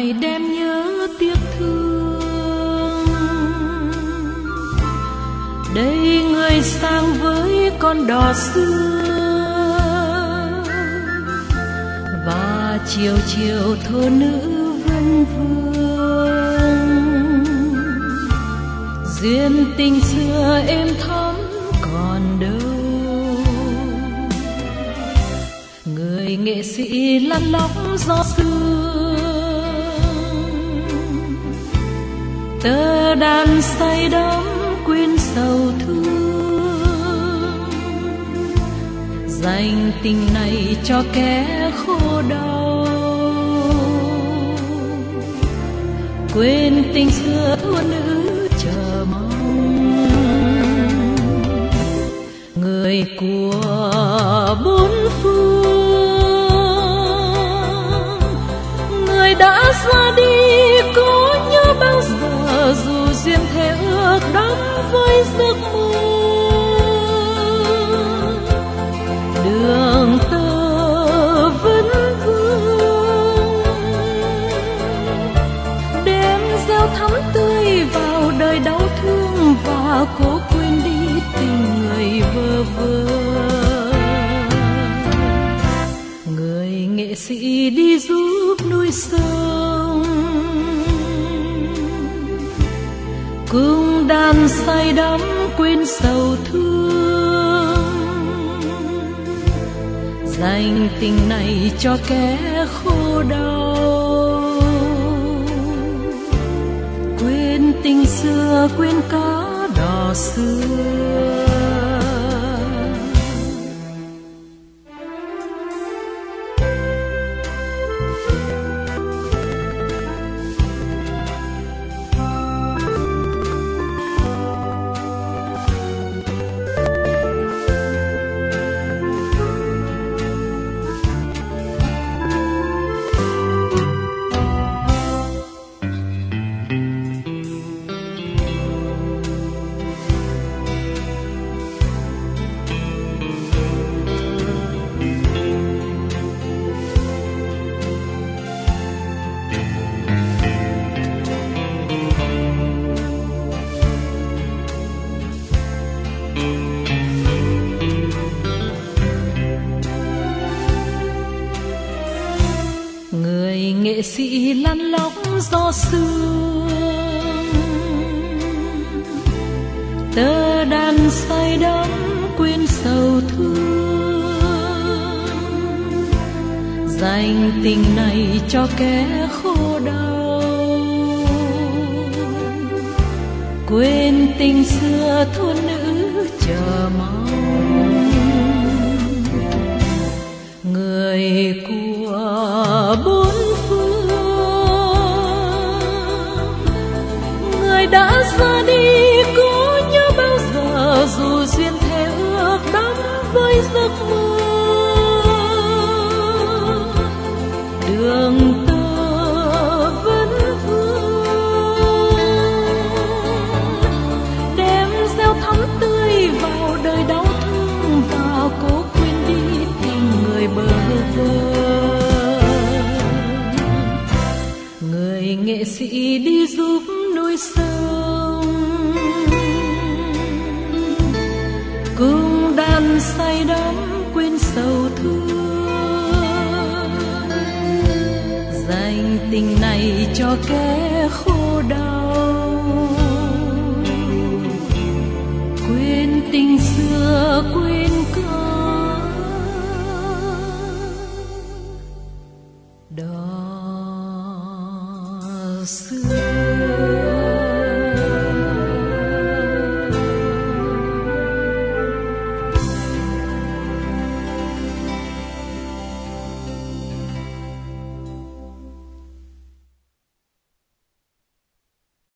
lại đem nhớ tiếc thương. Đây người sang với con đò xưa, và chiều chiều thô nữ vân vương. Duyên tình xưa êm thắm còn đâu, người nghệ sĩ lăn lóc gió sương. Tơ đàn say đắm quên sầu thương, dành tình này cho kẻ khô đau. Quên tình xưa thua nữ chờ mong, người của bốn phương. Người đã ra đi có nhớ bao giờ, dù duyên thế ước đắm với giấc mơ. Đường tơ vẫn vương, đêm gieo thắm tươi vào đời đau thương, và cố quên đi tình người vơ vơ. Người nghệ sĩ đi giúp nuôi sông, cung đàn say đắm quên sầu thương. Dành tình này cho kẻ khô đau, quên tình xưa quên cả đò xưa. Nghệ sĩ lăn lóc gió sương, tơ đàn say đắm quên sầu thương. Dành tình này cho kẻ khô đau, quên tình xưa thôn nữ chờ mong. Người của bốn đã ra đi có nhớ bao giờ, dù duyên thế ước đắm với giấc mơ. Đường tơ vẫn vương, đêm gieo thắm tươi vào đời đau thương, và cố quên đi tình người bơ vơ. Người nghệ sĩ đi giúp nuôi sông, cung đàn say đắm quên sầu thương. Dành tình này cho kẻ